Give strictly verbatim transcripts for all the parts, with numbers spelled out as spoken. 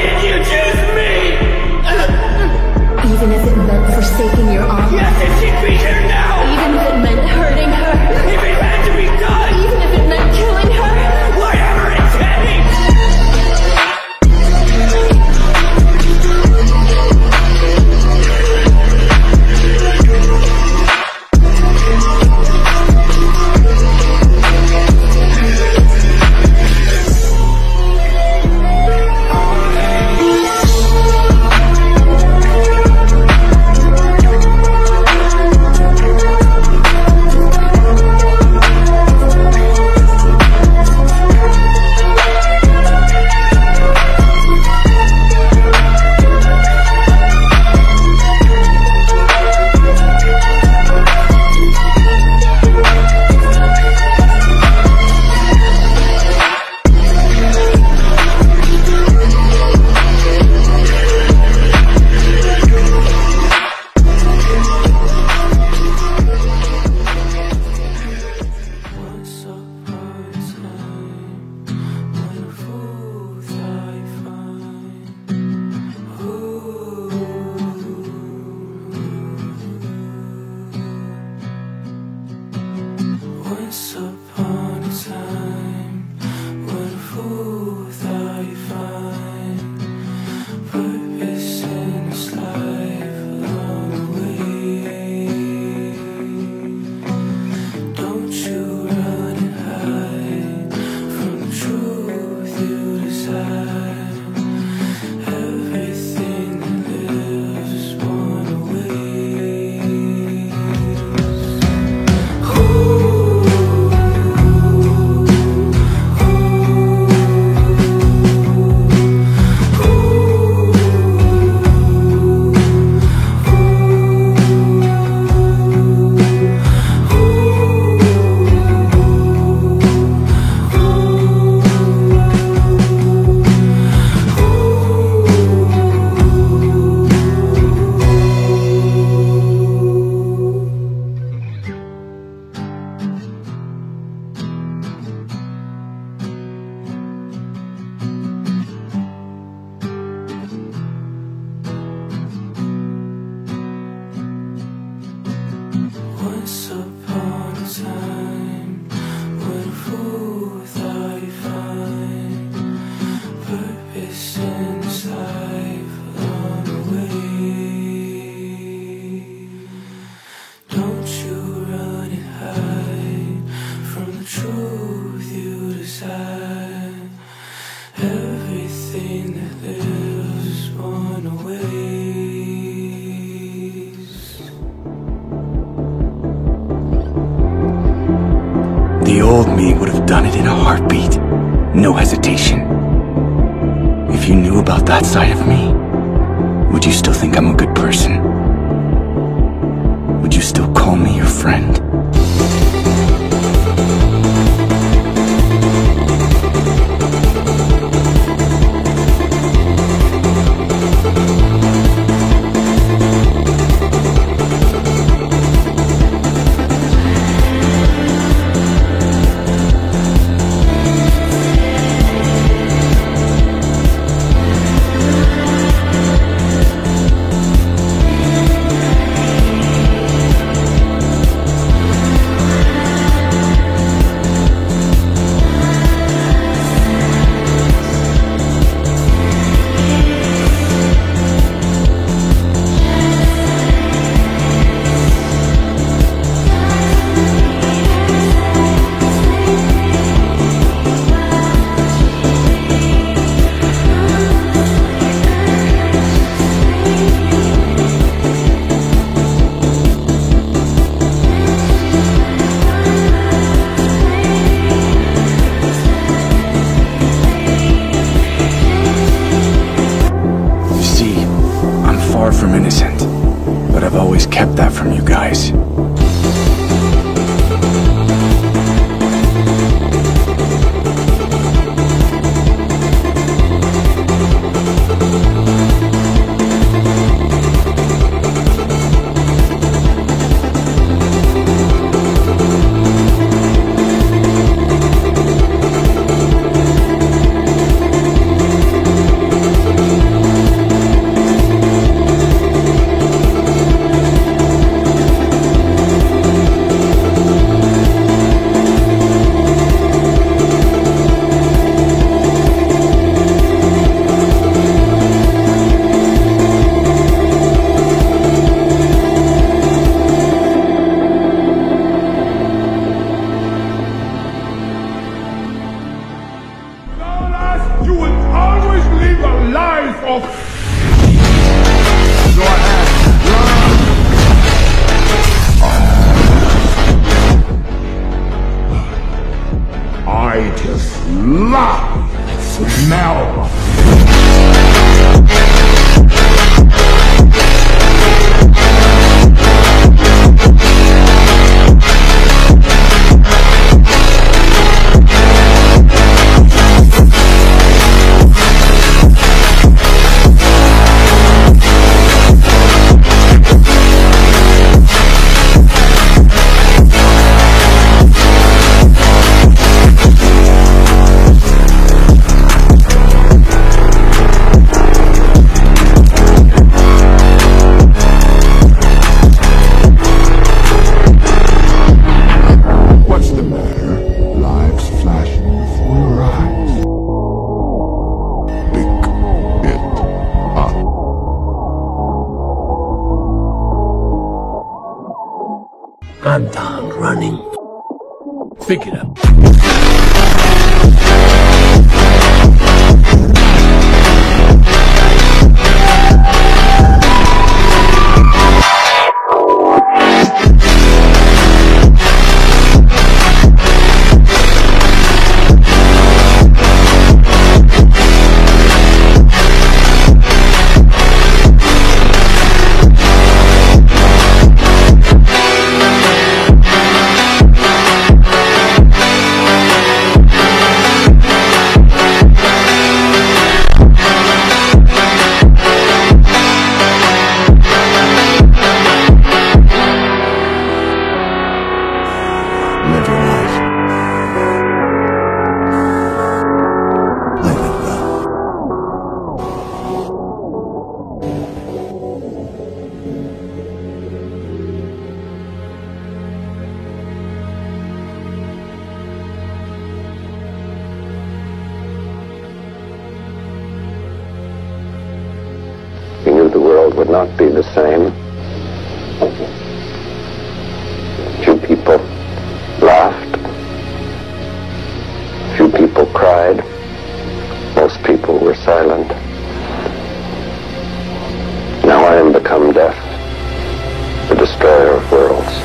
did you choose me? Even if it meant forsaking your aunt. Yes, if she'd be here now. Even if it meant hurting her. If it had to be done. Even if it meant killing her. Whatever it takes. Once upon a time, what a fool thought you'd find purpose in this life along the way. Don't you run and hide from the truth you desire. Everything that lives is born away. Once upon a time, what a fool thought you'd find purpose in this life along the way. Don't you run and hide from the truth you desire. Everything that lives is born away. The old me would have done it in a heartbeat, no hesitation. If you knew about that side of me, would you still think I'm a good person? Would you still call me your friend? Far from innocent, but I've always kept that from you guys. saving the life of... I just love the smell. I'm done running. Pick it up. Live your life. Live it well. He knew the world would not be the same. Few people laughed. Few people cried. Most people were silent. Now I am become death, the destroyer of worlds.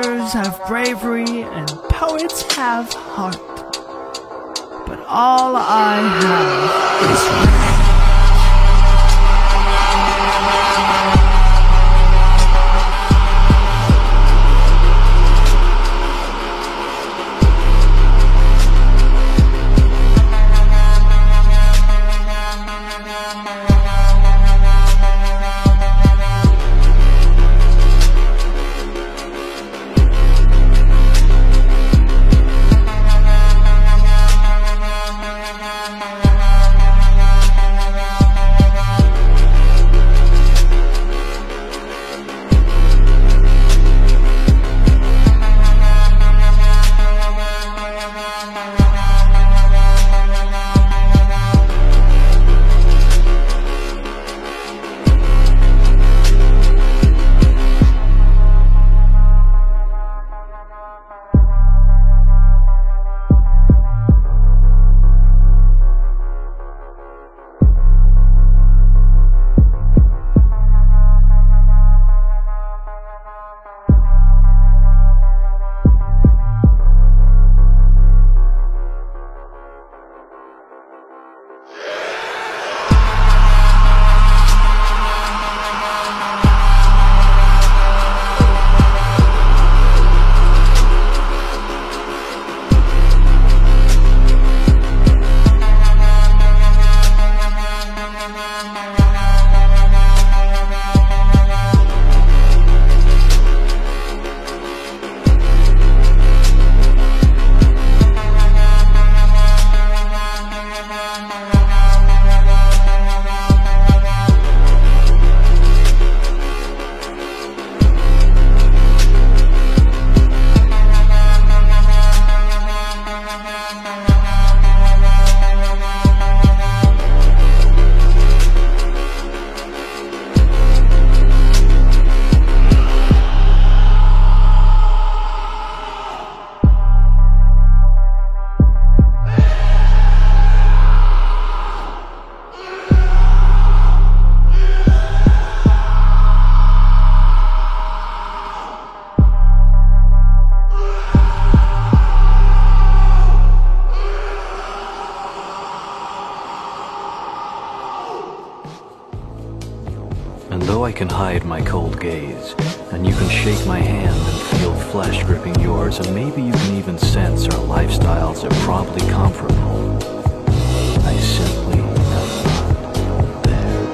philosophers have bravery and poets have heart. But all I have is And though I can hide my cold gaze, and you can shake my hand and feel flesh gripping yours, and maybe you can even sense our lifestyles are probably comparable, I simply am not there.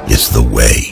is the way.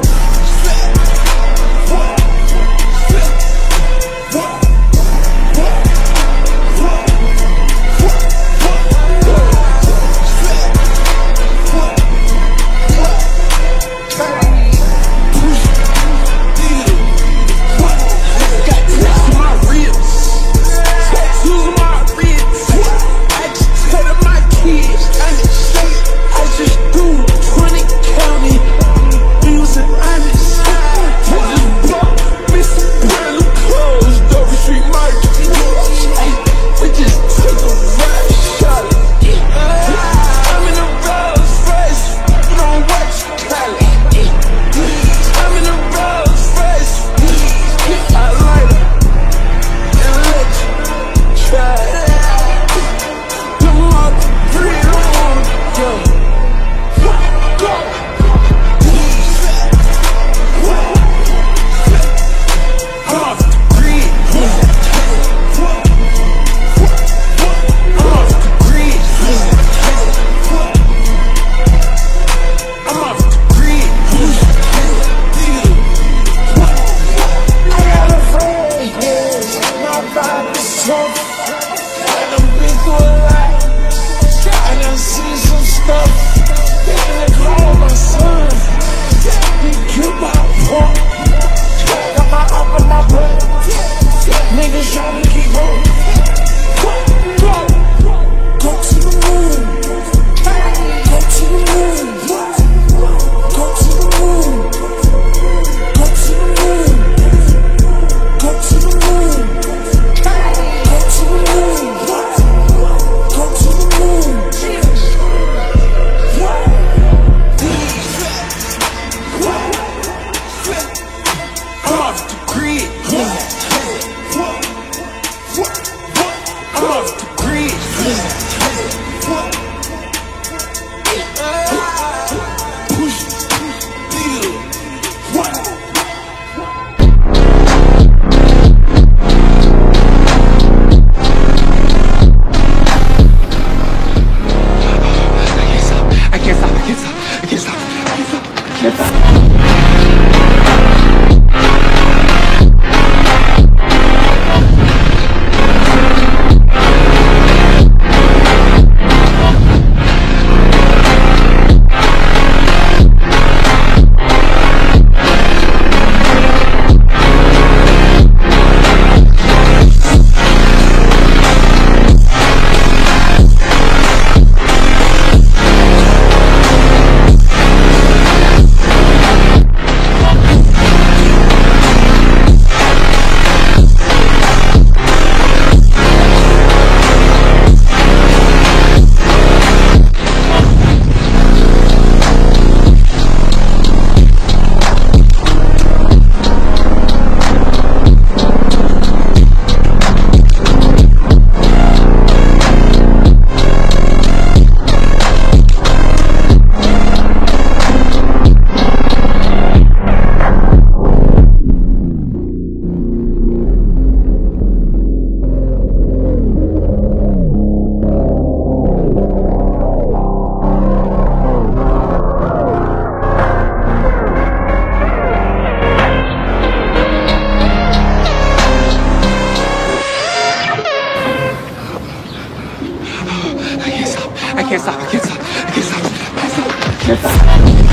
can't stop. I can't stop. I can't stop. I can't stop. I can't stop.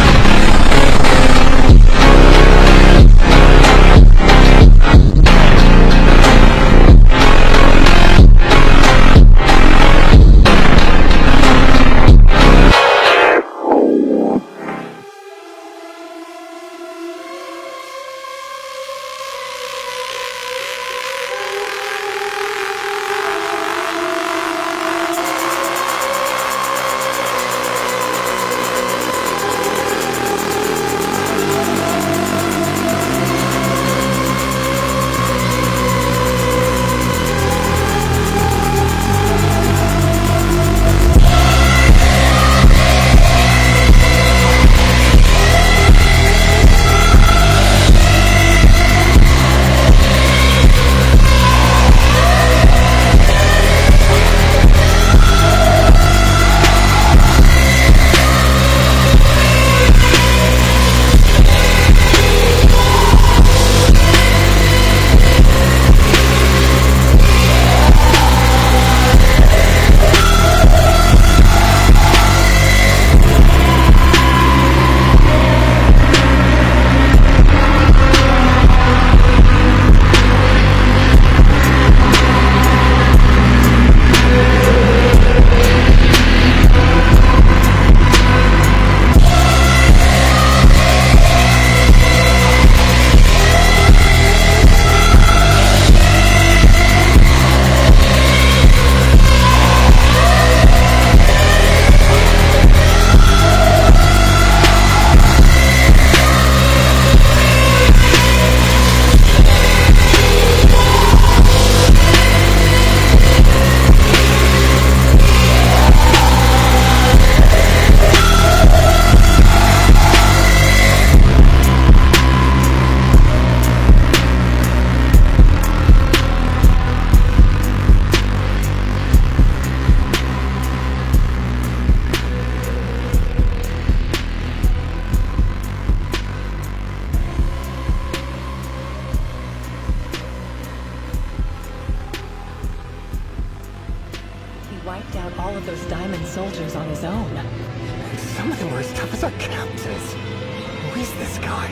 all of those diamond soldiers on his own. Some of them were as tough as our captains. Who is this guy?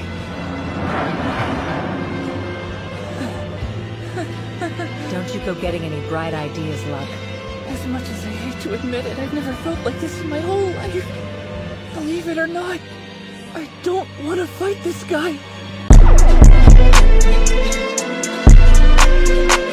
Don't you go getting any bright ideas, Luck. As much as I hate to admit it, I've never felt like this in my whole life. Believe it or not, I don't want to fight this guy.